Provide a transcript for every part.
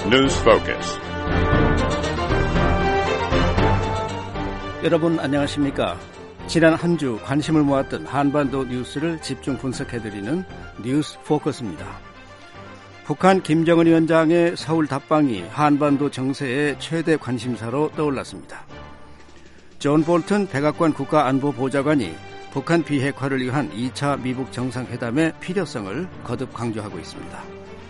News Focus. 여러분 안녕하십니까? 지난 한 주 관심을 모았던 한반도 뉴스를 집중 분석해드리는 뉴스 포커스입니다. 북한 김정은 위원장의 서울 답방이 한반도 정세의 최대 관심사로 떠올랐습니다. 존 볼튼 백악관 국가안보보좌관이 북한 비핵화를 위한 2차 미북 정상회담의 필요성을 거듭 강조하고 있습니다.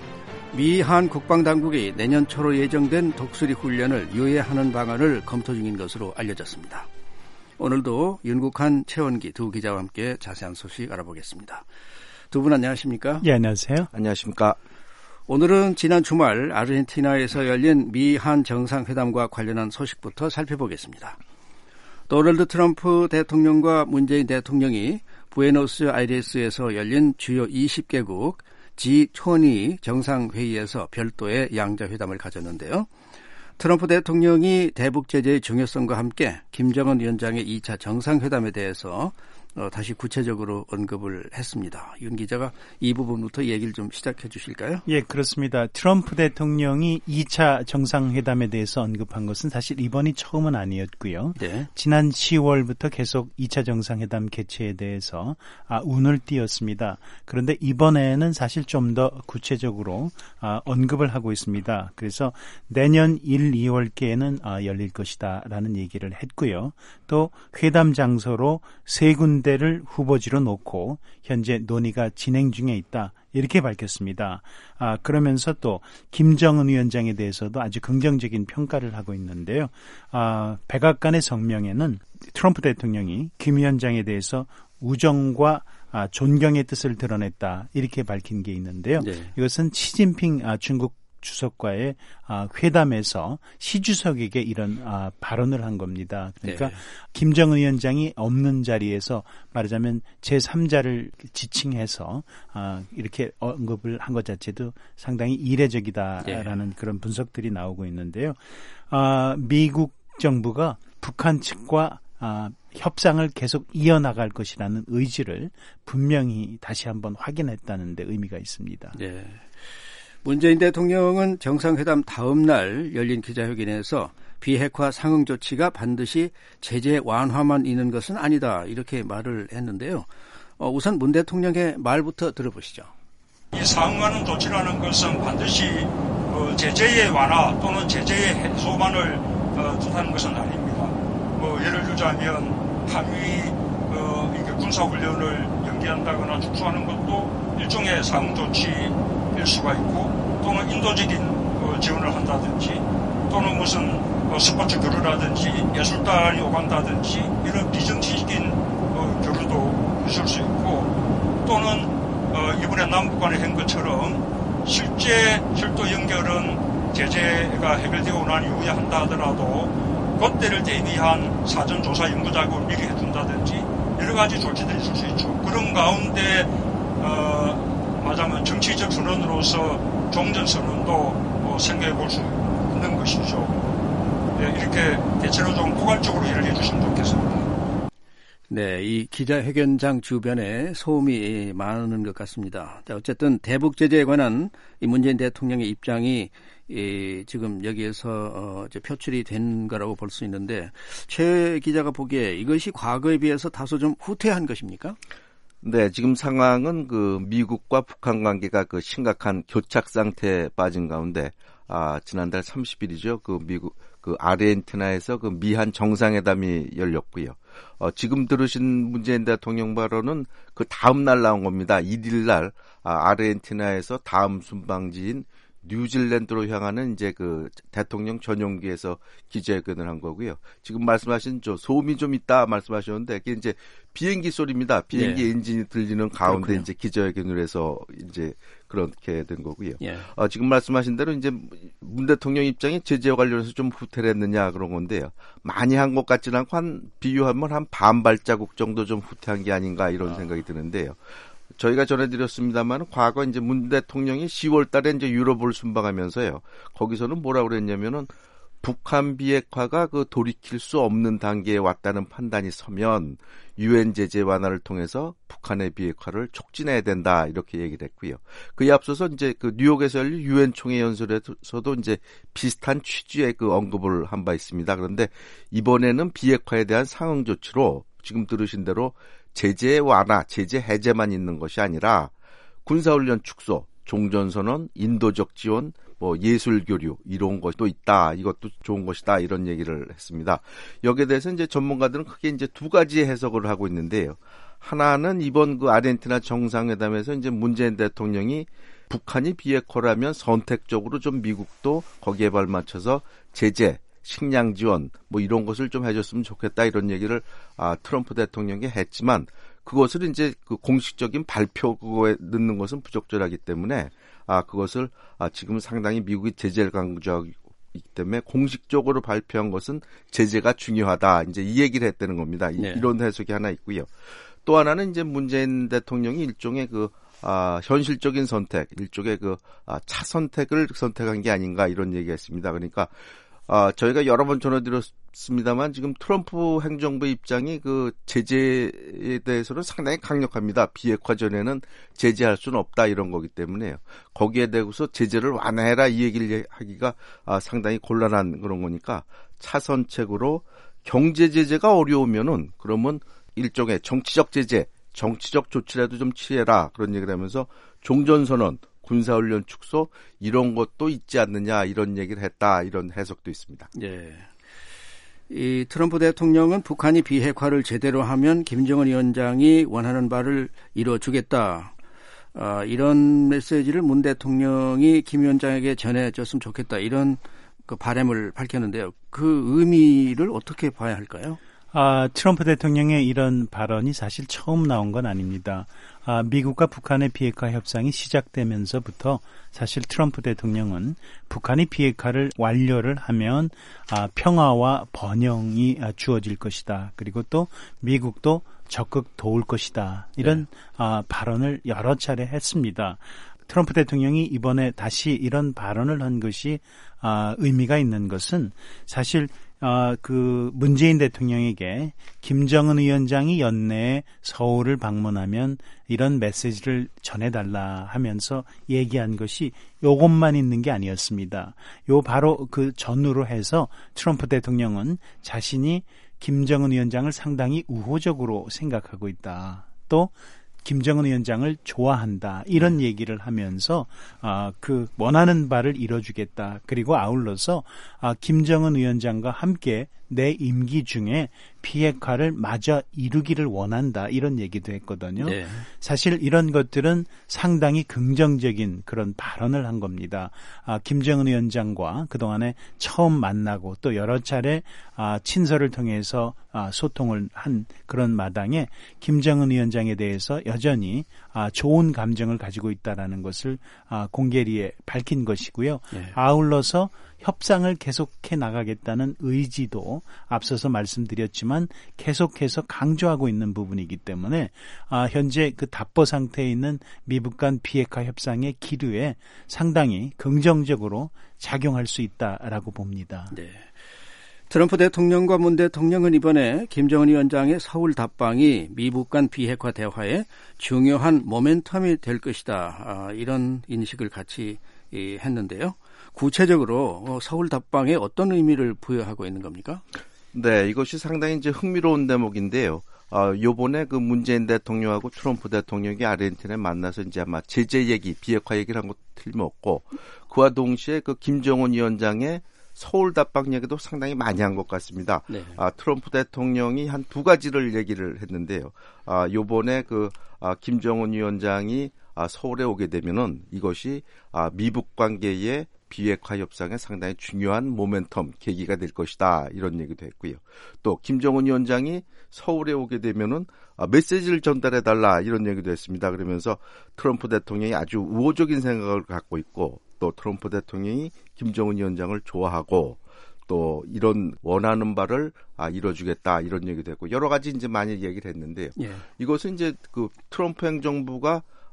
미-한 국방당국이 내년 초로 예정된 독수리 훈련을 유예하는 방안을 검토 중인 것으로 알려졌습니다. 오늘도 윤국한, 최원기 두 기자와 함께 자세한 소식 알아보겠습니다. 두 분 안녕하십니까? 예, 안녕하세요. 안녕하십니까? 오늘은 지난 주말 아르헨티나에서 열린 미-한 정상회담과 관련한 소식부터 살펴보겠습니다. 도널드 트럼프 대통령과 문재인 대통령이 부에노스아이레스에서 열린 주요 20개국 G20 정상회의에서 별도의 양자회담을 가졌는데요. 트럼프 대통령이 대북 제재의 중요성과 함께 김정은 위원장의 2차 정상회담에 대해서 다시 구체적으로 언급을 했습니다. 윤 기자가 이 부분부터 얘기를 좀 시작해 주실까요? 예, 그렇습니다. 트럼프 대통령이 2차 정상회담에 대해서 언급한 것은 사실 이번이 처음은 아니었고요. 네. 지난 10월부터 계속 2차 정상회담 개최에 대해서 운을 띄웠습니다. 그런데 이번에는 사실 좀 더 구체적으로 언급을 하고 있습니다. 그래서 내년 1, 2월께에는 열릴 것이다라는 얘기를 했고요. 또 회담 장소로 세 군데를 후보지로 놓고 현재 논의가 진행 중에 있다. 이렇게 밝혔습니다. 그러면서 또 김정은 위원장에 대해서도 아주 긍정적인 평가를 하고 있는데요. 백악관의 성명에는 트럼프 대통령이 김 위원장에 대해서 우정과 존경의 뜻을 드러냈다. 이렇게 밝힌 게 있는데요. 네. 이것은 시진핑 중국 주석과의 회담에서 시 주석에게 이런 발언을 한 겁니다. 그러니까 네. 김정은 위원장이 없는 자리에서 말하자면 제3자를 지칭해서 이렇게 언급을 한 것 자체도 상당히 이례적이다라는 네. 그런 분석들이 나오고 있는데요. 미국 정부가 북한 측과 협상을 계속 이어나갈 것이라는 의지를 분명히 다시 한번 확인했다는 데 의미가 있습니다. 네. 문재인 대통령은 정상회담 다음 날 열린 기자회견에서 비핵화 상응 조치가 반드시 제재 완화만 있는 것은 아니다 이렇게 말을 했는데요. 우선 문 대통령의 말부터 들어보시죠. 이 상응하는 조치라는 것은 반드시 제재의 완화 또는 제재의 해소만을 뜻하는 것은 아닙니다. 예를 들자면 한미 이게 군사훈련을 연기한다거나 축소하는 것도 일종의 상응 조치일 수가 있고 또는 인도적인 지원을 한다든지 또는 무슨 스포츠 교류라든지 예술단이 오간다든지 이런 비정치적인 교류도 있을 수 있고 또는 이번에 남북 간의 한 것처럼 실제 철도 연결은 제재가 해결되고 난 이후에 한다 하더라도 그때를 대비한 사전조사 연구 작업을 미리 해준다든지 여러 가지 조치들이 있을 수 있죠. 그런 가운데 말하자면 정치적 선언으로서 종전선언도 생각해 볼 수 있는 것이죠. 네, 이렇게 대체로 좀 포괄적으로 이해를 해주시면 좋겠습니다. 네, 이 기자회견장 주변에 소음이 많은 것 같습니다. 어쨌든 대북 제재에 관한 이 문재인 대통령의 입장이 지금 여기에서 표출이 된 거라고 볼 수 있는데 최 기자가 보기에 이것이 과거에 비해서 다소 좀 후퇴한 것입니까? 네, 지금 상황은 미국과 북한 관계가 심각한 교착 상태에 빠진 가운데 지난달 30일이죠. 미국 아르헨티나에서 미한 정상회담이 열렸고요. 지금 들으신 문재인 대통령 발언은 그 다음 날 나온 겁니다. 1일 날 아르헨티나에서 다음 순방지인 뉴질랜드로 향하는 이제 대통령 전용기에서 기자회견을 한 거고요. 지금 말씀하신 소음이 좀 있다 말씀하셨는데 그게 이제 비행기 소리입니다. 비행기 예. 엔진이 들리는 가운데 그렇군요. 이제 기자회견을 해서 이제 그렇게 된 거고요. 예. 지금 말씀하신 대로 이제 문 대통령 입장이 제재와 관련해서 좀 후퇴를 했느냐 그런 건데요. 많이 한 것 같지는 않고 비유하면 한 반 발자국 정도 좀 후퇴한 게 아닌가 이런 생각이 드는데요. 저희가 전해드렸습니다만 과거 이제 문 대통령이 10월 달에 이제 유럽을 순방하면서요. 거기서는 뭐라고 그랬냐면은 북한 비핵화가 그 돌이킬 수 없는 단계에 왔다는 판단이 서면 유엔 제재 완화를 통해서 북한의 비핵화를 촉진해야 된다 이렇게 얘기를 했고요. 그에 앞서서 이제 그 뉴욕에서 열린 유엔 총회 연설에서도 이제 비슷한 취지의 그 언급을 한 바 있습니다. 그런데 이번에는 비핵화에 대한 상응 조치로 지금 들으신 대로 제재 완화, 제재 해제만 있는 것이 아니라 군사훈련 축소, 종전선언, 인도적 지원, 뭐 예술교류 이런 것도 있다. 이것도 좋은 것이다. 이런 얘기를 했습니다. 여기에 대해서 이제 전문가들은 크게 이제 두 가지의 해석을 하고 있는데요. 하나는 이번 그 아르헨티나 정상회담에서 이제 문재인 대통령이 북한이 비핵화라면 선택적으로 좀 미국도 거기에 발맞춰서 제재, 식량 지원 뭐 이런 것을 좀 해줬으면 좋겠다 이런 얘기를 트럼프 대통령이 했지만 그것을 이제 그 공식적인 발표에 넣는 것은 부적절하기 때문에 그것을 지금 상당히 미국이 제재를 강조하기 때문에 공식적으로 발표한 것은 제재가 중요하다. 이제 이 얘기를 했다는 겁니다. 네. 이런 해석이 하나 있고요. 또 하나는 이제 문재인 대통령이 일종의 그 현실적인 선택, 일종의 그 차선택을 선택한 게 아닌가 이런 얘기했습니다. 그러니까 저희가 여러 번 전해드렸습니다만 지금 트럼프 행정부 입장이 그 제재에 대해서는 상당히 강력합니다. 비핵화 전에는 제재할 수는 없다 이런 거기 때문에요. 거기에 대해서 제재를 완화해라 이 얘기를 하기가 상당히 곤란한 그런 거니까 차선책으로 경제 제재가 어려우면은 그러면 일종의 정치적 제재, 정치적 조치라도 좀 취해라 그런 얘기를 하면서 종전선언, 군사훈련 축소 이런 것도 있지 않느냐 이런 얘기를 했다 이런 해석도 있습니다. 예. 이 트럼프 대통령은 북한이 비핵화를 제대로 하면 김정은 위원장이 원하는 바를 이뤄주겠다. 이런 메시지를 문 대통령이 김 위원장에게 전해줬으면 좋겠다. 이런 그 바람을 밝혔는데요. 그 의미를 어떻게 봐야 할까요? 트럼프 대통령의 이런 발언이 사실 처음 나온 건 아닙니다. 미국과 북한의 비핵화 협상이 시작되면서부터 사실 트럼프 대통령은 북한이 비핵화를 완료를 하면 평화와 번영이 주어질 것이다. 그리고 또 미국도 적극 도울 것이다. 이런 발언을 여러 차례 했습니다. 트럼프 대통령이 이번에 다시 이런 발언을 한 것이 의미가 있는 것은 사실 그 문재인 대통령에게 김정은 위원장이 연내에 서울을 방문하면 이런 메시지를 전해달라 하면서 얘기한 것이 요것만 있는 게 아니었습니다. 요 바로 그 전후로 해서 트럼프 대통령은 자신이 김정은 위원장을 상당히 우호적으로 생각하고 있다. 또 김정은 위원장을 좋아한다. 이런 얘기를 하면서 그 원하는 바를 이뤄주겠다. 그리고 아울러서 김정은 위원장과 함께 내 임기 중에 비핵화를 마저 이루기를 원한다. 이런 얘기도 했거든요. 네. 사실 이런 것들은 상당히 긍정적인 그런 발언을 한 겁니다. 김정은 위원장과 그동안에 처음 만나고 또 여러 차례 친서를 통해서 소통을 한 그런 마당에 김정은 위원장에 대해서 여전히 좋은 감정을 가지고 있다는 것을 공개리에 밝힌 것이고요. 네. 아울러서 협상을 계속해 나가겠다는 의지도 앞서서 말씀드렸지만 계속해서 강조하고 있는 부분이기 때문에 현재 그 답보 상태에 있는 미북 간 비핵화 협상의 기류에 상당히 긍정적으로 작용할 수 있다라고 봅니다. 네. 트럼프 대통령과 문 대통령은 이번에 김정은 위원장의 서울 답방이 미북 간 비핵화 대화에 중요한 모멘텀이 될 것이다. 이런 인식을 같이 했는데요. 구체적으로 서울 답방에 어떤 의미를 부여하고 있는 겁니까? 네, 이것이 상당히 이제 흥미로운 대목인데요. 요번에 그 문재인 대통령하고 트럼프 대통령이 아르헨티나에 만나서 이제 아마 제재 얘기, 비핵화 얘기를 한 것 틀림없고 그와 동시에 그 김정은 위원장의 서울 답방 얘기도 상당히 많이 한 것 같습니다. 네. 트럼프 대통령이 한 두 가지를 얘기를 했는데요. 요번에 그 김정은 위원장이 서울에 오게 되면은 이것이 미북 관계의 비핵화 협상에 상당히 중요한 모멘텀, 계기가 될 것이다. 이런 얘기도 했고요. 또 김정은 위원장이 서울에 오게 되면은 메시지를 전달해달라. 이런 얘기도 했습니다. 그러면서 트럼프 대통령이 아주 우호적인 생각을 갖고 있고 또 트럼프 대통령이 김정은 위원장을 좋아하고 또 이런 원하는 바를 이뤄주겠다. 이런 얘기도 했고 여러 가지 이제 많이 얘기를 했는데요. 예. 이것은 이제 그 트럼프 행정부가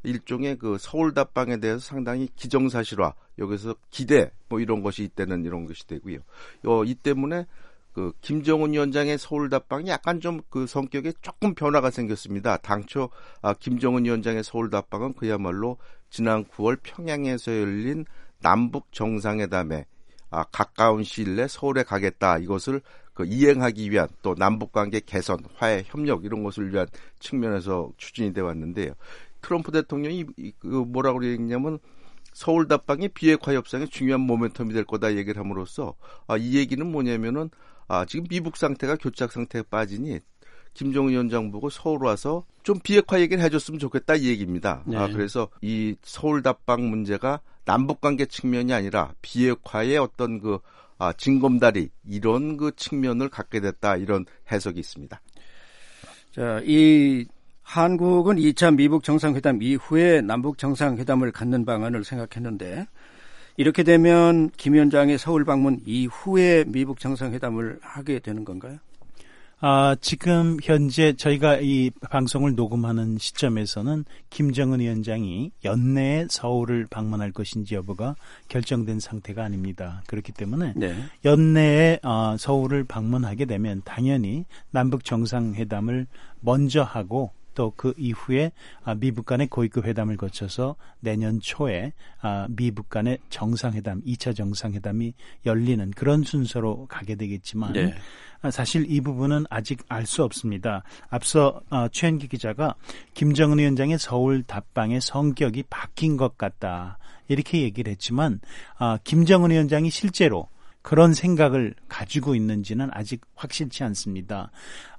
일종의 그 서울 답방에 대해서 상당히 기정사실화, 여기서 기대 뭐 이런 것이 이때는 이런 것이 되고요. 이 때문에 그 김정은 위원장의 서울 답방이 약간 좀 그 성격에 조금 변화가 생겼습니다. 당초 김정은 위원장의 서울 답방은 그야말로 지난 9월 평양에서 열린 남북 정상회담에 가까운 시일 내 서울에 가겠다, 이것을 그 이행하기 위한, 또 남북관계 개선, 화해, 협력 이런 것을 위한 측면에서 추진이 되어 왔는데요. 트럼프 대통령이 뭐라고 얘기했냐면 서울 답방이 비핵화 협상의 중요한 모멘텀이 될 거다 얘기를 함으로써 이 얘기는 뭐냐면은 지금 미북 상태가 교착 상태에 빠지니 김정은 위원장 보고 서울 와서 좀 비핵화 얘기를 해줬으면 좋겠다 이 얘기입니다. 네. 그래서 이 서울 답방 문제가 남북관계 측면이 아니라 비핵화의 어떤 그 징검다리, 이런 그 측면을 갖게 됐다, 이런 해석이 있습니다. 자, 이 한국은 2차 미북 정상회담 이후에 남북 정상회담을 갖는 방안을 생각했는데, 이렇게 되면 김 위원장의 서울 방문 이후에 미북 정상회담을 하게 되는 건가요? 지금 현재 저희가 이 방송을 녹음하는 시점에서는 김정은 위원장이 연내에 서울을 방문할 것인지 여부가 결정된 상태가 아닙니다. 그렇기 때문에 네. 연내에 서울을 방문하게 되면 당연히 남북 정상회담을 먼저 하고, 또 그 이후에 미북 간의 고위급 회담을 거쳐서 내년 초에 미북 간의 정상회담, 2차 정상회담이 열리는 그런 순서로 가게 되겠지만 네. 사실 이 부분은 아직 알 수 없습니다. 앞서 최현기 기자가 김정은 위원장의 서울 답방의 성격이 바뀐 것 같다, 이렇게 얘기를 했지만 김정은 위원장이 실제로 그런 생각을 가지고 있는지는 아직 확실치 않습니다.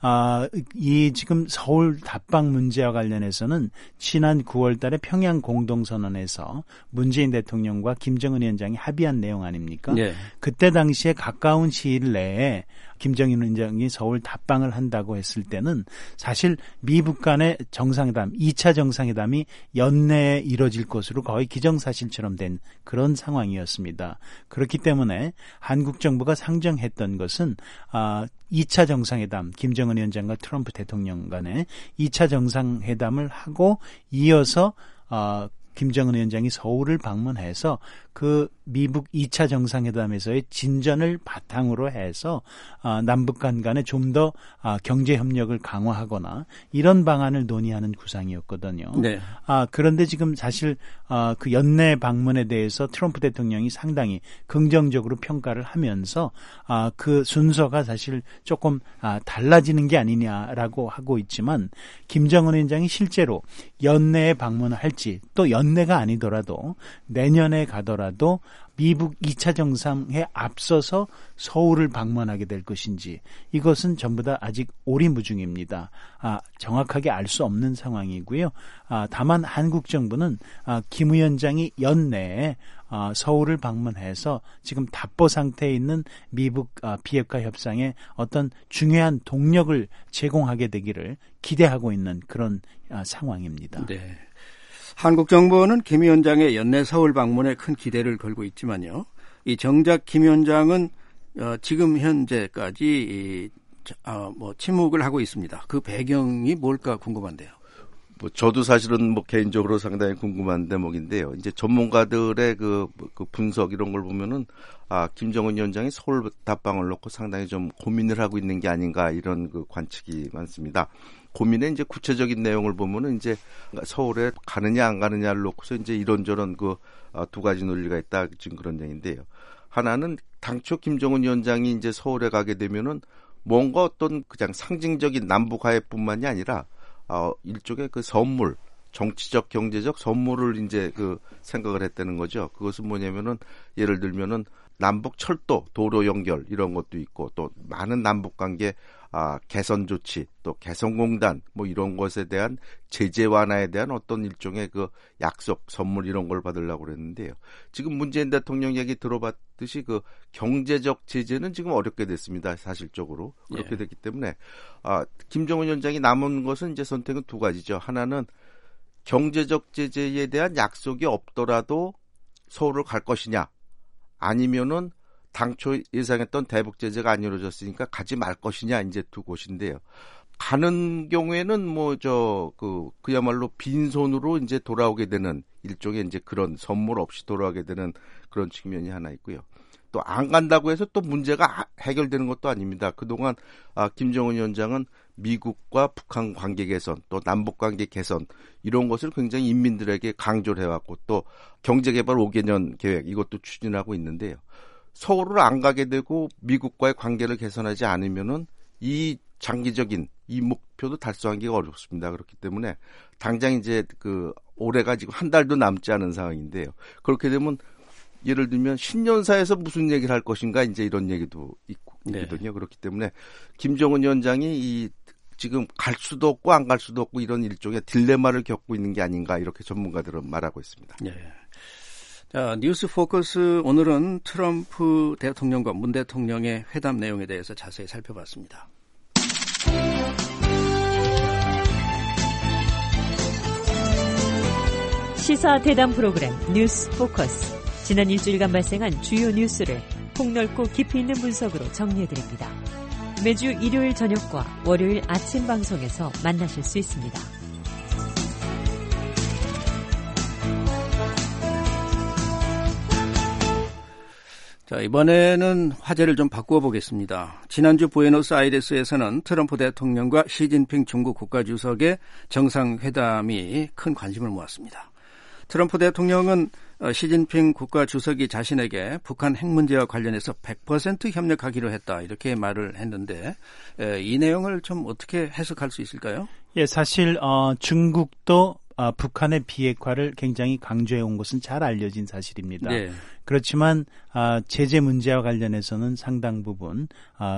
이 지금 서울 답방 문제와 관련해서는 지난 9월 달에 평양 공동선언에서 문재인 대통령과 김정은 위원장이 합의한 내용 아닙니까? 네. 그때 당시에 가까운 시일 내에 김정은 위원장이 서울 답방을 한다고 했을 때는 사실 미북 간의 정상회담, 2차 정상회담이 연내에 이뤄질 것으로 거의 기정사실처럼 된 그런 상황이었습니다. 그렇기 때문에 한국 정부가 상정했던 것은 2차 정상회담, 김정은 위원장과 트럼프 대통령 간에 2차 정상회담을 하고 이어서 김정은 위원장이 서울을 방문해서 그 미북 2차 정상회담에서의 진전을 바탕으로 해서 남북 간에 좀 더 경제 협력을 강화하거나 이런 방안을 논의하는 구상이었거든요. 네. 그런데 지금 사실 그 연내 방문에 대해서 트럼프 대통령이 상당히 긍정적으로 평가를 하면서 그 순서가 사실 조금 달라지는 게 아니냐라고 하고 있지만, 김정은 위원장이 실제로 연내에 방문을 할지, 또 연내가 아니더라도 내년에 가더라도 미북 2차 정상에 앞서서 서울을 방문하게 될 것인지, 이것은 전부 다 아직 오리무중입니다. 정확하게 알 수 없는 상황이고요. 다만 한국 정부는 김 위원장이 연내에 서울을 방문해서 지금 답보 상태에 있는 미북 비핵화 협상에 어떤 중요한 동력을 제공하게 되기를 기대하고 있는 그런 상황입니다. 네. 한국 정부는 김 위원장의 연내 서울 방문에 큰 기대를 걸고 있지만요. 이 정작 김 위원장은 지금 현재까지 침묵을 하고 있습니다. 그 배경이 뭘까 궁금한데요. 저도 사실은 개인적으로 상당히 궁금한 대목인데요. 이제 전문가들의 그 분석 이런 걸 보면은 김정은 위원장이 서울 답방을 놓고 상당히 좀 고민을 하고 있는 게 아닌가, 이런 그 관측이 많습니다. 고민의 이제 구체적인 내용을 보면은 이제 서울에 가느냐 안 가느냐를 놓고서 이제 이런저런 두 가지 논리가 있다, 지금 그런 얘기인데요. 하나는 당초 김정은 위원장이 이제 서울에 가게 되면은 뭔가 어떤 그냥 상징적인 남북 화해뿐만이 아니라 일종의 그 선물, 정치적 경제적 선물을 이제 생각을 했다는 거죠. 그것은 뭐냐면은 예를 들면은 남북 철도, 도로 연결 이런 것도 있고, 또 많은 남북 관계 개선 조치, 또 개성공단 이런 것에 대한 제재 완화에 대한 어떤 일종의 약속, 선물 이런 걸 받으려고 그랬는데요. 지금 문재인 대통령 얘기 들어봤듯이 경제적 제재는 지금 어렵게 됐습니다. 사실적으로. 그렇게 됐기 때문에 김정은 위원장이 남은 것은 이제 선택은 두 가지죠. 하나는 경제적 제재에 대한 약속이 없더라도 서울을 갈 것이냐, 아니면은 당초 예상했던 대북 제재가 안 이루어졌으니까 가지 말 것이냐, 이제 두 곳인데요. 가는 경우에는 그야말로 빈손으로 이제 돌아오게 되는 일종의 이제 그런 선물 없이 돌아오게 되는 그런 측면이 하나 있고요. 또 안 간다고 해서 또 문제가 해결되는 것도 아닙니다. 그동안 김정은 위원장은 미국과 북한 관계 개선, 또 남북 관계 개선 이런 것을 굉장히 인민들에게 강조를 해왔고 또 경제개발 5개년 계획 이것도 추진하고 있는데요. 서울을 안 가게 되고 미국과의 관계를 개선하지 않으면은 이 장기적인 이 목표도 달성하기가 어렵습니다. 그렇기 때문에 당장 이제 올해가 지금 한 달도 남지 않은 상황인데요. 그렇게 되면 예를 들면 신년사에서 무슨 얘기를 할 것인가 이제 이런 얘기도 있거든요. 네. 그렇기 때문에 김정은 위원장이 지금 갈 수도 없고 안 갈 수도 없고 이런 일종의 딜레마를 겪고 있는 게 아닌가 이렇게 전문가들은 말하고 있습니다. 네. 자, 뉴스 포커스 오늘은 트럼프 대통령과 문 대통령의 회담 내용에 대해서 자세히 살펴봤습니다. 시사 대담 프로그램 뉴스 포커스. 지난 일주일간 발생한 주요 뉴스를 폭넓고 깊이 있는 분석으로 정리해드립니다. 매주 일요일 저녁과 월요일 아침 방송에서 만나실 수 있습니다. 자, 이번에는 화제를 좀 바꾸어 보겠습니다. 지난주 부에노스아이레스에서는 트럼프 대통령과 시진핑 중국 국가주석의 정상회담이 큰 관심을 모았습니다. 트럼프 대통령은 시진핑 국가주석이 자신에게 북한 핵 문제와 관련해서 100% 협력하기로 했다 이렇게 말을 했는데 이 내용을 좀 어떻게 해석할 수 있을까요? 예, 사실 중국도 북한의 비핵화를 굉장히 강조해 온 것은 잘 알려진 사실입니다. 네. 그렇지만 제재 문제와 관련해서는 상당 부분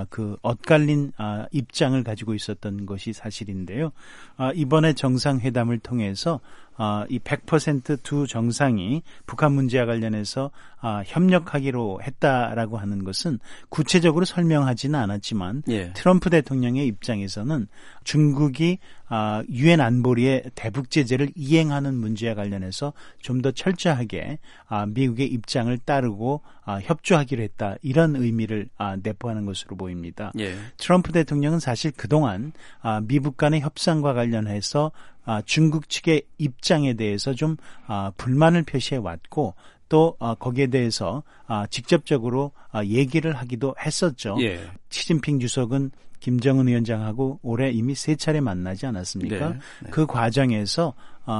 엇갈린 입장을 가지고 있었던 것이 사실인데요. 이번에 정상회담을 통해서 이 100% 두 정상이 북한 문제와 관련해서 협력하기로 했다라고 하는 것은 구체적으로 설명하지는 않았지만 예. 트럼프 대통령의 입장에서는 중국이 유엔 안보리의 대북 제재를 이행하는 문제와 관련해서 좀 더 철저하게 미국의 입장을 따르고 협조하기로 했다. 이런 의미를 내포하는 것으로 보입니다. 예. 트럼프 대통령은 사실 그동안 미국 간의 협상과 관련해서 중국 측의 입장에 대해서 좀 불만을 표시해 왔고 또 거기에 대해서 직접적으로 얘기를 하기도 했었죠. 예. 시진핑 주석은 김정은 위원장하고 올해 이미 3차례 만나지 않았습니까? 네, 네. 그 과정에서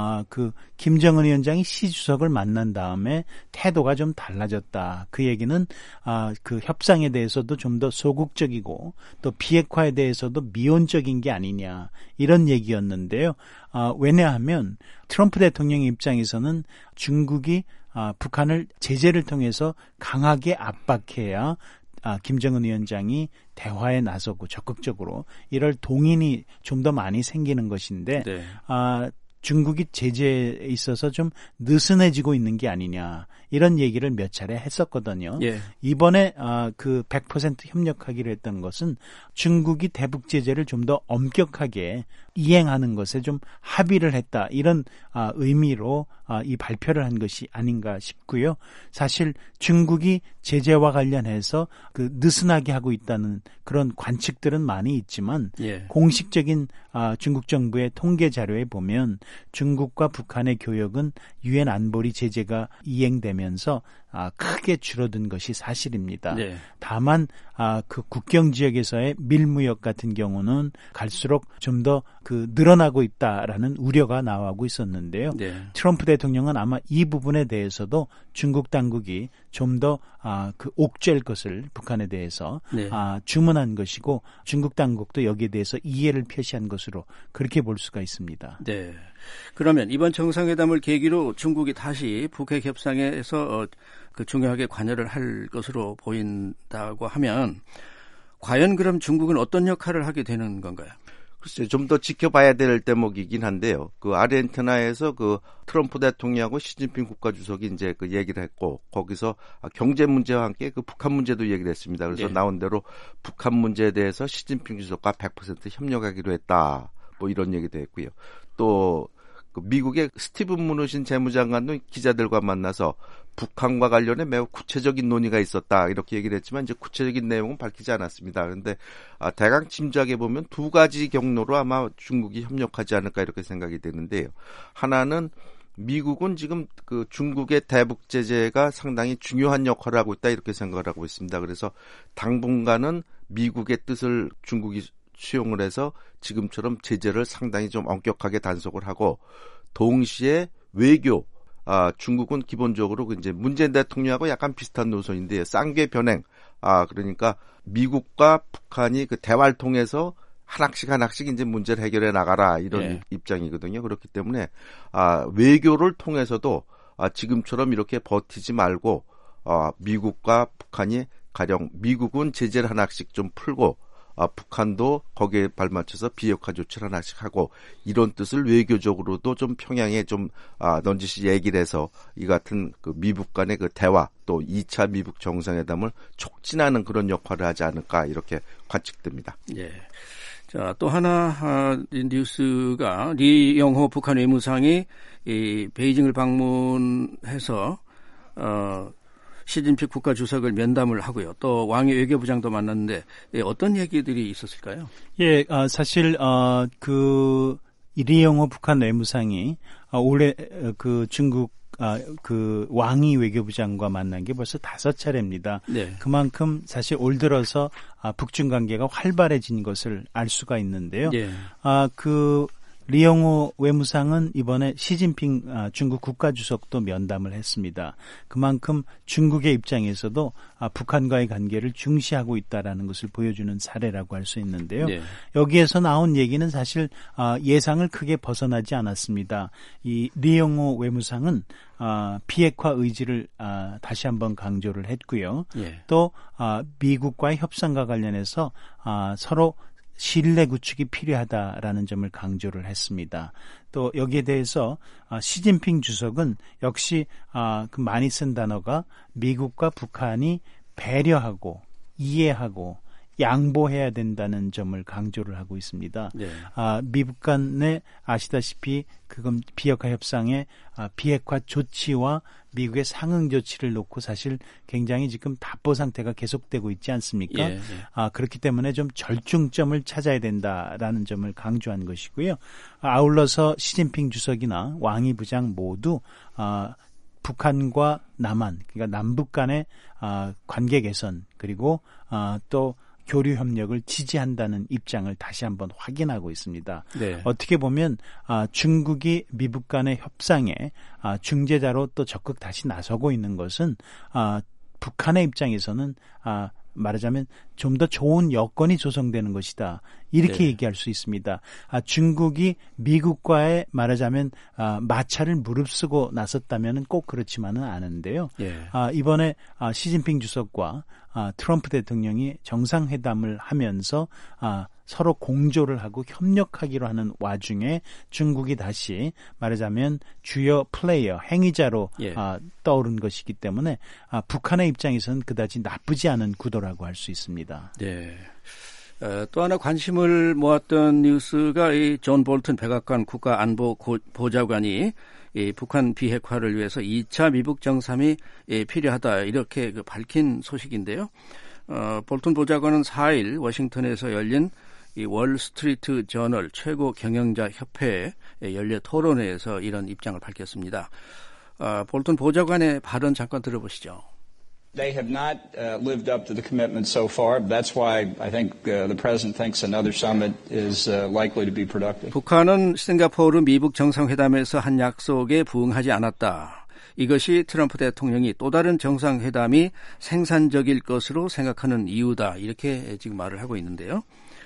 김정은 위원장이 시 주석을 만난 다음에 태도가 좀 달라졌다. 그 얘기는 그 협상에 대해서도 좀 더 소극적이고 또 비핵화에 대해서도 미온적인 게 아니냐 이런 얘기였는데요. 왜냐하면 트럼프 대통령의 입장에서는 중국이 북한을 제재를 통해서 강하게 압박해야 김정은 위원장이 대화에 나서고 적극적으로 이럴 동인이 좀 더 많이 생기는 것인데 네. 중국이 제재에 있어서 좀 느슨해지고 있는 게 아니냐 이런 얘기를 몇 차례 했었거든요. 예. 이번에 그 100% 협력하기로 했던 것은 중국이 대북 제재를 좀 더 엄격하게 이행하는 것에 좀 합의를 했다 이런 의미로 이 발표를 한 것이 아닌가 싶고요. 사실 중국이 제재와 관련해서 느슨하게 하고 있다는 그런 관측들은 많이 있지만 예. 공식적인 중국 정부의 통계 자료에 보면 중국과 북한의 교역은 유엔 안보리 제재가 이행되면서 크게 줄어든 것이 사실입니다. 네. 다만 그 국경 지역에서의 밀무역 같은 경우는 갈수록 좀 더 늘어나고 있다라는 우려가 나오고 있었는데요. 네. 트럼프 대통령은 아마 이 부분에 대해서도 중국 당국이 좀 더 옥죄일 것을 북한에 대해서 네. 주문한 것이고 중국 당국도 여기에 대해서 이해를 표시한 것으로 그렇게 볼 수가 있습니다. 네. 그러면 이번 정상회담을 계기로 중국이 다시 북핵 협상에서 중요하게 관여를 할 것으로 보인다고 하면 과연 그럼 중국은 어떤 역할을 하게 되는 건가요? 글쎄요, 좀 더 지켜봐야 될 대목이긴 한데요. 아르헨티나에서 트럼프 대통령하고 시진핑 국가주석이 이제 얘기를 했고, 거기서 경제 문제와 함께 북한 문제도 얘기를 했습니다. 그래서 네. 나온 대로 북한 문제에 대해서 시진핑 주석과 100% 협력하기로 했다. 이런 얘기도 했고요. 또, 미국의 스티븐 무누신 재무장관도 기자들과 만나서 북한과 관련해 매우 구체적인 논의가 있었다 이렇게 얘기를 했지만 이제 구체적인 내용은 밝히지 않았습니다. 그런데 대강 짐작해 보면 두 가지 경로로 아마 중국이 협력하지 않을까 이렇게 생각이 되는데요. 하나는 미국은 지금 그 중국의 대북 제재가 상당히 중요한 역할을 하고 있다 이렇게 생각을 하고 있습니다. 그래서 당분간은 미국의 뜻을 중국이 수용을 해서 지금처럼 제재를 상당히 좀 엄격하게 단속을 하고 동시에 외교 중국은 기본적으로 이제 문재인 대통령하고 약간 비슷한 노선인데요. 쌍궤 변행. 그러니까 미국과 북한이 그 대화를 통해서 하나씩 이제 문제를 해결해 나가라 이런 입장이거든요. 그렇기 때문에 외교를 통해서도 지금처럼 이렇게 버티지 말고 미국과 북한이 가령 미국은 제재를 하나씩 좀 풀고 북한도 거기에 발맞춰서 비핵화 조치를 하나씩 하고 이런 뜻을 외교적으로도 좀 평양에 좀 넌지시 얘기를 해서 이 같은 그 미국 간의 그 대화 또 2차 미국 정상회담을 촉진하는 그런 역할을 하지 않을까 이렇게 관측됩니다. 예. 자, 또 하나 뉴스가 리영호 북한 외무상이 이 베이징을 방문해서 시진핑 국가주석을 면담을 하고요. 또 왕이 외교부장도 만났는데 어떤 얘기들이 있었을까요? 예, 사실 그 리영호 북한 외무상이 올해 그 중국 그 왕이 외교부장과 만난 게 벌써 5차례입니다. 네. 그만큼 사실 올 들어서 북중 관계가 활발해진 것을 알 수가 있는데요. 네. 그 리영호 외무상은 이번에 시진핑 중국 국가주석도 면담을 했습니다. 그만큼 중국의 입장에서도 북한과의 관계를 중시하고 있다라는 것을 보여주는 사례라고 할 수 있는데요. 네. 여기에서 나온 얘기는 사실 예상을 크게 벗어나지 않았습니다. 이 리영호 외무상은 비핵화 의지를 다시 한번 강조를 했고요. 네. 또 미국과의 협상과 관련해서 서로 신뢰 구축이 필요하다라는 점을 강조를 했습니다. 또 여기에 대해서 시진핑 주석은 역시 그 많이 쓴 단어가 미국과 북한이 배려하고 이해하고 양보해야 된다는 점을 강조를 하고 있습니다. 네. 미국 간에 아시다시피 그건 비핵화 협상에 비핵화 조치와 미국의 상응 조치를 놓고 사실 굉장히 지금 답보 상태가 계속되고 있지 않습니까? 예, 예. 그렇기 때문에 좀 절충점을 찾아야 된다라는 점을 강조한 것이고요. 아울러서 시진핑 주석이나 왕이 부장 모두 북한과 남한, 그러니까 남북 간의 관계 개선 그리고 또 교류 협력을 지지한다는 입장을 다시 한번 확인하고 있습니다. 네. 어떻게 보면 중국이 미국 간의 협상에 중재자로 또 적극 다시 나서고 있는 것은 북한의 입장에서는 말하자면 좀 더 좋은 여건이 조성되는 것이다. 이렇게 네. 얘기할 수 있습니다. 중국이 미국과의 말하자면 마찰을 무릅쓰고 나섰다면 꼭 그렇지만은 않은데요. 예. 이번에 시진핑 주석과 트럼프 대통령이 정상회담을 하면서 서로 공조를 하고 협력하기로 하는 와중에 중국이 다시 말하자면 주요 플레이어, 행위자로 예. 떠오른 것이기 때문에 북한의 입장에서는 그다지 나쁘지 않은 구도라고 할 수 있습니다. 네. 또 하나 관심을 모았던 뉴스가 이 존 볼튼 백악관 국가안보보좌관이 이 북한 비핵화를 위해서 2차 미북 정상이 필요하다 이렇게 밝힌 소식인데요. 볼튼 보좌관은 4일 워싱턴에서 열린 이 월스트리트 저널 최고 경영자 협회에 열려 토론회에서 이런 입장을 밝혔습니다. 볼튼 보좌관의 발언 잠깐 들어보시죠. They have not lived up to the commitment so far. That's why I think the President thinks another summit is likely to be productive. 북한은 싱가포르 미북 정상회담에서 한 약속에 부응하지 않았다. 이것이 트럼프 대통령이 또 다른 정상회담이 생산적일 것으로 생각하는 이유다. 이렇게 지금 말을 하고 있는데요.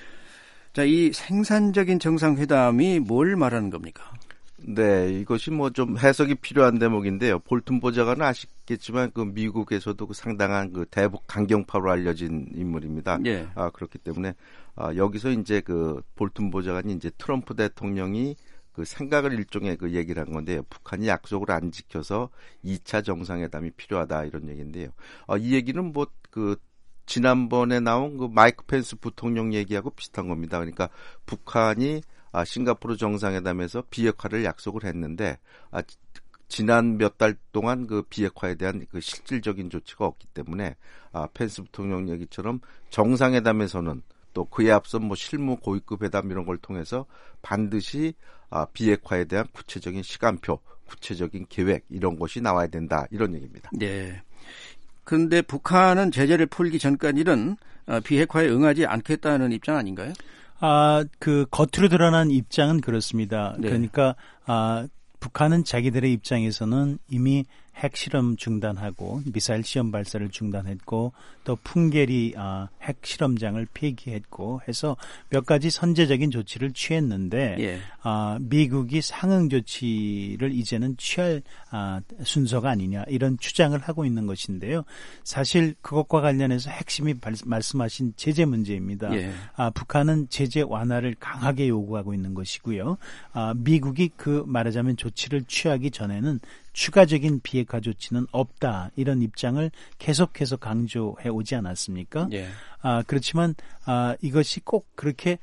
자, 이 생산적인 정상회담이 뭘 말하는 겁니까? 네, 이것이 뭐 좀 해석이 필요한 대목인데요. 볼튼 보좌관은 아시겠지만 그 미국에서도 그 상당한 그 대북 강경파로 알려진 인물입니다. 예. 그렇기 때문에 여기서 이제 그 볼튼 보좌관이 이제 트럼프 대통령이 그 생각을 일종의 그 얘기를 한 건데요. 북한이 약속을 안 지켜서 2차 정상회담이 필요하다 이런 얘기인데요. 이 얘기는 뭐 그 지난번에 나온 그 마이크 펜스 부통령 얘기하고 비슷한 겁니다. 그러니까 북한이 싱가포르 정상회담에서 비핵화를 약속을 했는데 지난 몇 달 동안 그 비핵화에 대한 그 실질적인 조치가 없기 때문에 펜스 부통령 얘기처럼 정상회담에서는 또 그에 앞서 뭐 실무 고위급 회담 이런 걸 통해서 반드시 비핵화에 대한 구체적인 시간표, 구체적인 계획 이런 것이 나와야 된다 이런 얘기입니다. 네. 그런데 북한은 제재를 풀기 전까지는 비핵화에 응하지 않겠다는 입장 아닌가요? 그 겉으로 드러난 입장은 그렇습니다. 네. 그러니까 북한은 자기들의 입장에서는 이미 핵실험 중단하고 미사일 시험 발사를 중단했고 또 풍계리 핵실험장을 폐기했고 해서 몇 가지 선제적인 조치를 취했는데 예. 미국이 상응 조치를 이제는 취할 순서가 아니냐 이런 주장을 하고 있는 것인데요. 사실 그것과 관련해서 핵심이 말씀하신 제재 문제입니다. 예. 북한은 제재 완화를 강하게 요구하고 있는 것이고요. 미국이 그 말하자면 조치를 취하기 전에는 추가적인 비핵화 조치는 없다 이런 입장을 계속해서 강조해 오지 않았습니까? 예. 그렇지만 이것이 꼭 그렇게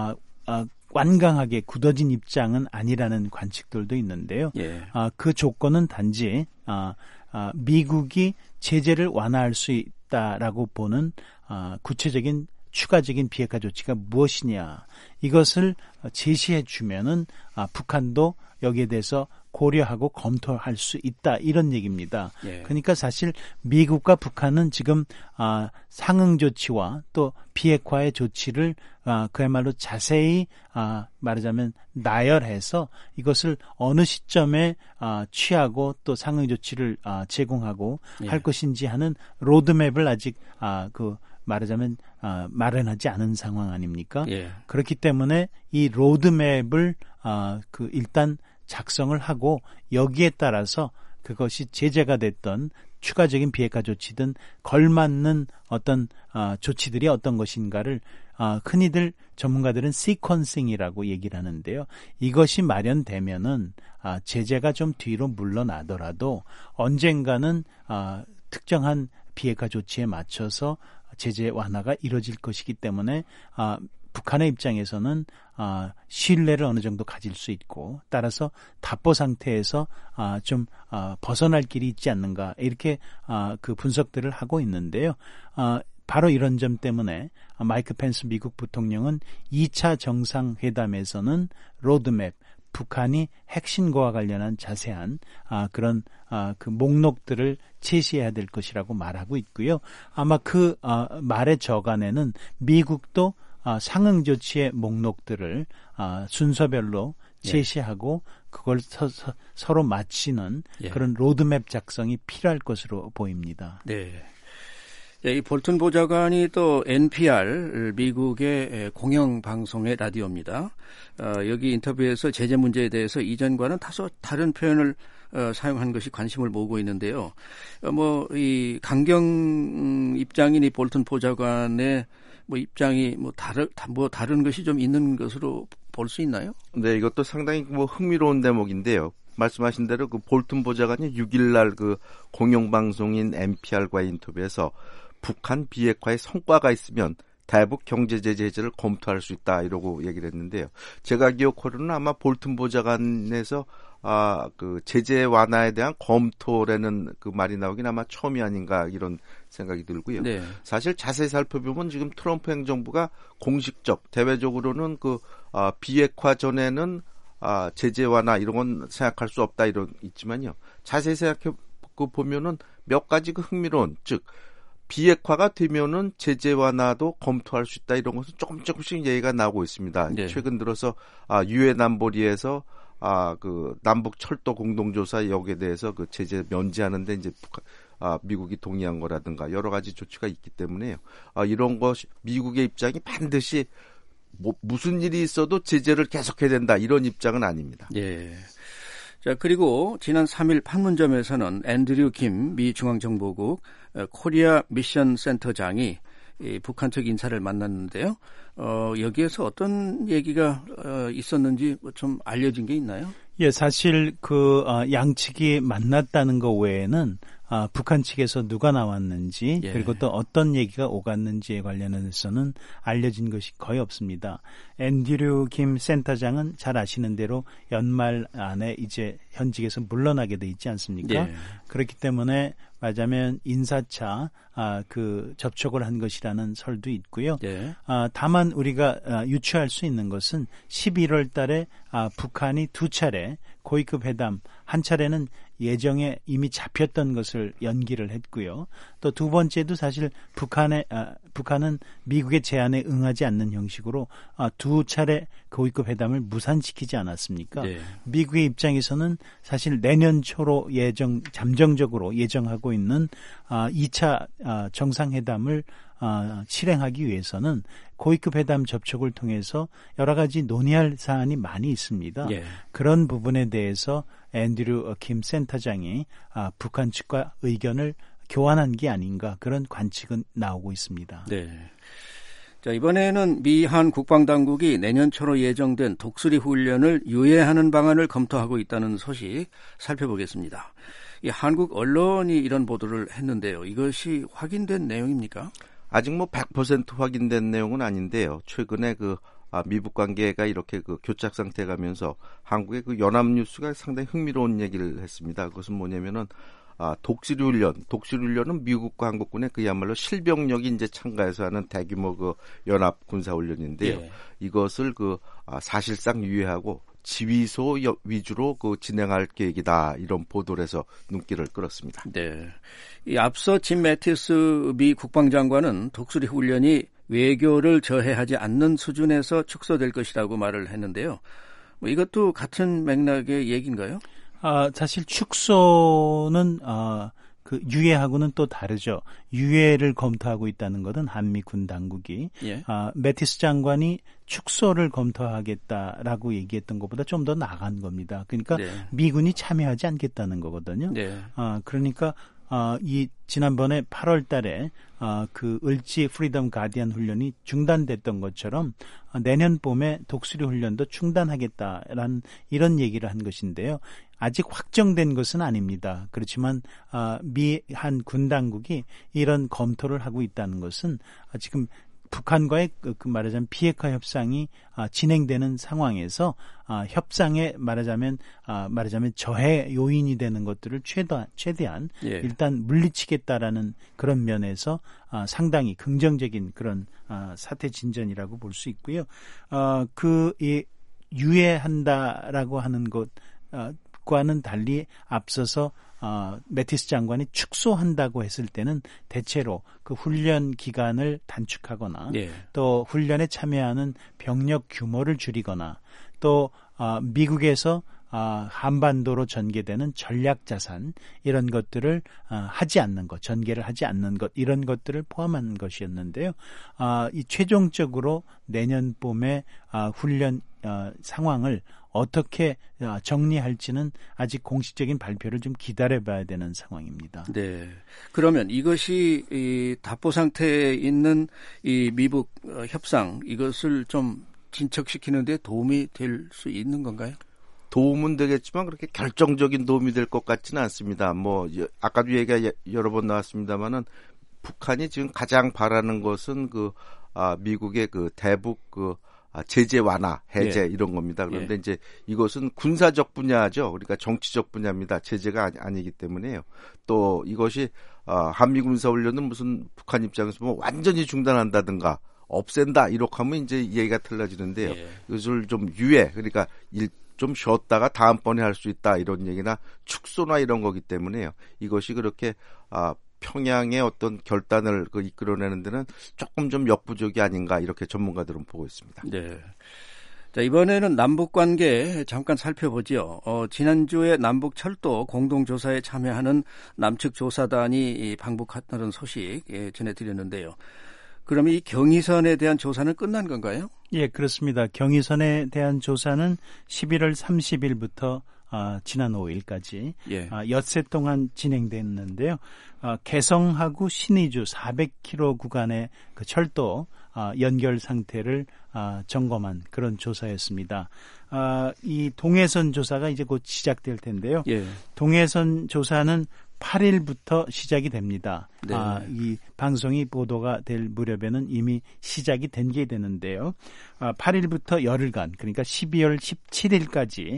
완강하게 굳어진 입장은 아니라는 관측들도 있는데요. 예. 그 조건은 단지 미국이 제재를 완화할 수 있다라고 보는 구체적인 추가적인 비핵화 조치가 무엇이냐 이것을 제시해 주면은 북한도 여기에 대해서 고려하고 검토할 수 있다 이런 얘기입니다. 예. 그러니까 사실 미국과 북한은 지금 상응 조치와 또 비핵화의 조치를 그야말로 자세히 말하자면 나열해서 이것을 어느 시점에 취하고 또 상응 조치를 제공하고 예. 할 것인지 하는 로드맵을 아직 말하자면 마련하지 않은 상황 아닙니까? 예. 그렇기 때문에 이 로드맵을 일단 작성을 하고 여기에 따라서 그것이 제재가 됐던 추가적인 비핵화 조치든 걸맞는 어떤 조치들이 어떤 것인가를 흔히들 전문가들은 시퀀싱이라고 얘기를 하는데요. 이것이 마련되면은 제재가 좀 뒤로 물러나더라도 언젠가는 특정한 비핵화 조치에 맞춰서 제재 완화가 이루어질 것이기 때문에 북한의 입장에서는 신뢰를 어느 정도 가질 수 있고 따라서 답보 상태에서 좀 벗어날 길이 있지 않는가 이렇게 그 분석들을 하고 있는데요. 바로 이런 점 때문에 마이크 펜스 미국 부통령은 2차 정상회담에서는 로드맵 북한이 핵신고와 관련한 자세한 그런 그 목록들을 제시해야 될 것이라고 말하고 있고요. 아마 그 말의 저간에는 미국도 상응 조치의 목록들을 순서별로 제시하고 그걸 서로 맞추는 예. 그런 로드맵 작성이 필요할 것으로 보입니다. 네. 이 볼튼 보좌관이 또 NPR 미국의 공영방송의 라디오입니다. 여기 인터뷰에서 제재 문제에 대해서 이전과는 다소 다른 표현을 사용한 것이 관심을 모으고 있는데요. 이 강경 입장인 이 볼튼 보좌관의 입장이 다른 것이 좀 있는 것으로 볼 수 있나요? 네, 이것도 상당히 흥미로운 대목인데요. 말씀하신 대로 그 볼튼 보좌관이 6일날 그 공영방송인 NPR과의 인터뷰에서 북한 비핵화에 성과가 있으면 대북 경제 제재 해제를 검토할 수 있다 이러고 얘기를 했는데요. 제가 기억하로는 아마 볼튼 보좌관에서 그 제재 완화에 대한 검토라는 그 말이 나오긴 아마 처음이 아닌가 이런 생각이 들고요. 네. 사실 자세히 살펴보면 지금 트럼프 행정부가 공식적 대외적으로는 그 비핵화 전에는 제재 완화 이런 건 생각할 수 없다 이런 있지만요. 자세히 생각해 보면은 몇 가지 그 흥미로운 즉 비핵화가 되면은 제재 완화도 검토할 수 있다 이런 것은 조금씩 얘기가 나오고 있습니다. 네. 최근 들어서 유엔 안보리에서 그 남북 철도 공동조사 여기에 대해서 그 제재 면제하는데 이제 미국이 동의한 거라든가 여러 가지 조치가 있기 때문에요. 이런 것 미국의 입장이 반드시 무슨 일이 있어도 제재를 계속해야 된다 이런 입장은 아닙니다. 예. 자, 그리고 지난 3일 판문점에서는 앤드류 김 미 중앙정보국 코리아 미션 센터장이 북한 측 인사를 만났는데요. 여기에서 어떤 얘기가 있었는지 좀 알려진 게 있나요? 예, 사실 양측이 만났다는 것 외에는 북한 측에서 누가 나왔는지 예. 그리고 또 어떤 얘기가 오갔는지에 관련해서는 알려진 것이 거의 없습니다. 앤드류 김 센터장은 잘 아시는 대로 연말 안에 이제 현직에서 물러나게 돼 있지 않습니까? 예. 그렇기 때문에 말하자면 인사차 그 접촉을 한 것이라는 설도 있고요. 예. 다만 우리가 유추할 수 있는 것은 11월 달에 북한이 2차례 고위급 회담, 한 차례는 예정에 이미 잡혔던 것을 연기를 했고요. 또 두 번째도 사실 북한은 미국의 제안에 응하지 않는 형식으로 2차례 고위급 회담을 무산시키지 않았습니까? 네. 미국의 입장에서는 사실 내년 초로 잠정적으로 예정하고 있는 2차 정상회담을 실행하기 위해서는 고위급 회담 접촉을 통해서 여러 가지 논의할 사안이 많이 있습니다. 예. 그런 부분에 대해서 앤드류 김 센터장이 북한 측과 의견을 교환한 게 아닌가 그런 관측은 나오고 있습니다. 네. 자, 이번에는 미한 국방당국이 내년 초로 예정된 독수리 훈련을 유예하는 방안을 검토하고 있다는 소식 살펴보겠습니다. 이 한국 언론이 이런 보도를 했는데요. 이것이 확인된 내용입니까? 아직 뭐 100% 확인된 내용은 아닌데요. 최근에 미북 관계가 이렇게 교착 상태에 가면서 한국의 연합뉴스가 상당히 흥미로운 얘기를 했습니다. 그것은 뭐냐면은 독수리 훈련은 미국과 한국군의 그야말로 실병력이 이제 참가해서 하는 대규모 연합 군사 훈련인데요. 예. 이것을 사실상 유예하고 지휘소 위주로 진행할 계획이다. 이런 보도를 해서 눈길을 끌었습니다. 네. 이 앞서 짐 매티스 미 국방장관은 독수리 훈련이 외교를 저해하지 않는 수준에서 축소될 것이라고 말을 했는데요. 이것도 같은 맥락의 얘기인가요? 사실 축소는 유예하고는 또 다르죠. 유예를 검토하고 있다는 것은 한미 군 당국이 예. 매티스 장관이 축소를 검토하겠다라고 얘기했던 것보다 좀 더 나간 겁니다. 그러니까 네. 미군이 참여하지 않겠다는 거거든요. 네. 그러니까 이 지난번에 8월 달에 그 을지 프리덤 가디언 훈련이 중단됐던 것처럼 내년 봄에 독수리 훈련도 중단하겠다라는 이런 얘기를 한 것인데요. 아직 확정된 것은 아닙니다. 그렇지만 미한 군 당국이 이런 검토를 하고 있다는 것은 지금 북한과의 말하자면 비핵화 협상이 진행되는 상황에서 협상에 말하자면 저해 요인이 되는 것들을 최대한 예. 일단 물리치겠다라는 그런 면에서 상당히 긍정적인 그런 사태 진전이라고 볼 수 있고요. 유예한다라고 하는 것과는 달리 앞서서 매티스 장관이 축소한다고 했을 때는 대체로 그 훈련 기간을 단축하거나 예. 또 훈련에 참여하는 병력 규모를 줄이거나 또 미국에서 한반도로 전개되는 전략 자산 이런 것들을 하지 않는 것, 전개를 하지 않는 것 이런 것들을 포함한 것이었는데요. 이 최종적으로 내년 봄에 훈련 상황을 어떻게 정리할지는 아직 공식적인 발표를 좀 기다려봐야 되는 상황입니다. 네. 그러면 이것이 이 답보 상태에 있는 이 미북 협상 이것을 좀 진척시키는 데 도움이 될 수 있는 건가요? 도움은 되겠지만 그렇게 결정적인 도움이 될 것 같지는 않습니다. 아까도 얘기가 여러 번 나왔습니다만은 북한이 지금 가장 바라는 것은 미국의 대북 제재 완화, 해제 예. 이런 겁니다. 그런데 예. 이제 이것은 군사적 분야죠. 그러니까 정치적 분야입니다. 제재가 아니기 때문에요. 또 이것이 한미 군사 훈련은 무슨 북한 입장에서 완전히 중단한다든가 없앤다 이렇게 하면 이제 얘기가 틀려지는데요. 예. 이것을 좀 유예, 그러니까 좀 쉬었다가 다음번에 할 수 있다 이런 얘기나 축소나 이런 거기 때문에요. 이것이 그렇게 평양의 어떤 결단을 이끌어내는 데는 조금 좀 역부족이 아닌가 이렇게 전문가들은 보고 있습니다. 네. 자, 이번에는 남북 관계 잠깐 살펴보죠. 지난주에 남북 철도 공동조사에 참여하는 남측 조사단이 방북한다는 소식 전해드렸는데요. 그러면 이 경의선에 대한 조사는 끝난 건가요? 예, 그렇습니다. 경의선에 대한 조사는 11월 30일부터 지난 5일까지 예. 엿새 동안 진행됐는데요. 개성하고 신의주 400km 구간의 그 철도 연결 상태를 점검한 그런 조사였습니다. 이 동해선 조사가 이제 곧 시작될 텐데요. 예. 동해선 조사는 8일부터 시작이 됩니다. 네. 이 방송이 보도가 될 무렵에는 이미 시작이 된 게 되는데요. 8일부터 열흘간, 그러니까 12월 17일까지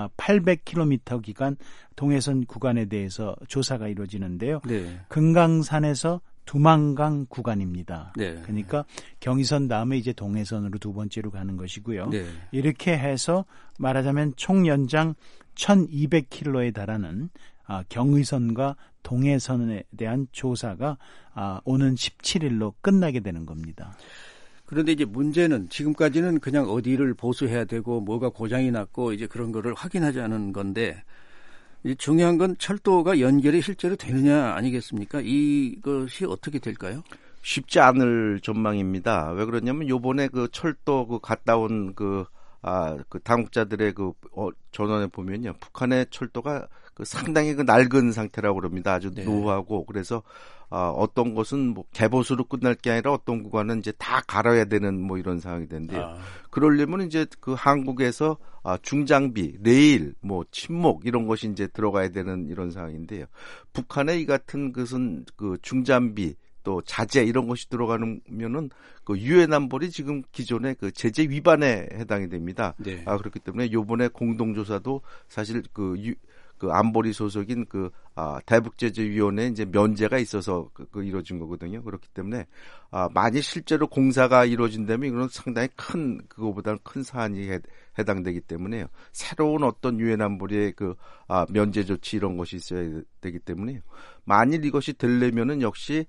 800km 기간 동해선 구간에 대해서 조사가 이루어지는데요. 네. 금강산에서 두만강 구간입니다. 네. 그러니까 경의선 다음에 이제 동해선으로 두 번째로 가는 것이고요. 네. 이렇게 해서 말하자면 총 연장 1200km에 달하는 경의선과 동해선에 대한 조사가 오는 17일로 끝나게 되는 겁니다. 그런데 이제 문제는 지금까지는 그냥 어디를 보수해야 되고 뭐가 고장이 났고 이제 그런 거를 확인하자는 건데 중요한 건 철도가 연결이 실제로 되느냐 아니겠습니까? 이것이 어떻게 될까요? 쉽지 않을 전망입니다. 왜 그러냐면 요번에 그 철도 갔다 온 그 당국자들의 전원에 보면요. 북한의 철도가 상당히 낡은 상태라고 그럽니다. 아주 네. 노후하고. 그래서 어떤 곳은 개보수로 끝날 게 아니라 어떤 구간은 이제 다 갈아야 되는 이런 상황이 되는데요. 그러려면 이제 한국에서 중장비, 레일, 침목 이런 것이 이제 들어가야 되는 이런 상황인데요. 북한의 이 같은 것은 중장비 또 자재 이런 것이 들어가면은 유엔 안보리 지금 기존의 제재 위반에 해당이 됩니다. 네. 그렇기 때문에 요번에 공동조사도 사실 안보리 소속인 대북제재위원회 이제 면제가 있어서 이루어진 거거든요. 그렇기 때문에 만약 실제로 공사가 이루어진다면 이건 상당히 그거보다는 큰 사안이 해당되기 때문에요. 새로운 어떤 유엔 안보리의 면제 조치 이런 것이 있어야 되기 때문에 만일 이것이 되려면은 역시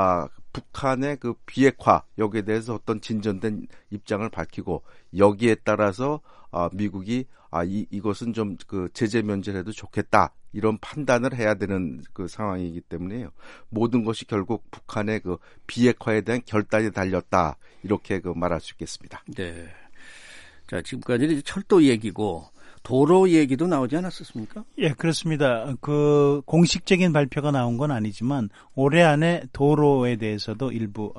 북한의 비핵화 여기에 대해서 어떤 진전된 입장을 밝히고 여기에 따라서 미국이 이것은 좀 제재 면제를 해도 좋겠다 이런 판단을 해야 되는 상황이기 때문에요. 모든 것이 결국 북한의 비핵화에 대한 결단이 달렸다 이렇게 말할 수 있겠습니다. 네. 자, 지금까지는 철도 얘기고 도로 얘기도 나오지 않았었습니까? 예, 그렇습니다. 공식적인 발표가 나온 건 아니지만 올해 안에 도로에 대해서도 일부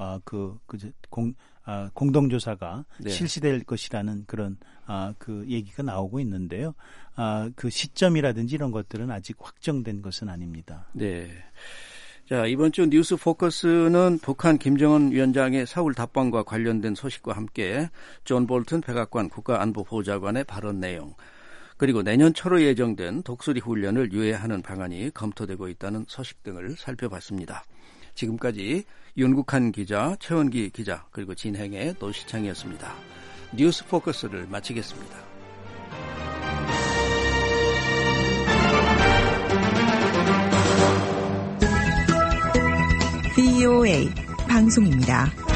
공동조사가 네. 실시될 것이라는 그런 얘기가 나오고 있는데요. 그 시점이라든지 이런 것들은 아직 확정된 것은 아닙니다. 네. 자, 이번 주 뉴스 포커스는 북한 김정은 위원장의 서울 답방과 관련된 소식과 함께 존 볼튼 백악관 국가안보보좌관의 발언 내용, 그리고 내년 초로 예정된 독수리 훈련을 유예하는 방안이 검토되고 있다는 소식 등을 살펴봤습니다. 지금까지 윤국한 기자, 최원기 기자, 그리고 진행의 노시창이었습니다. 뉴스 포커스를 마치겠습니다. VOA 방송입니다.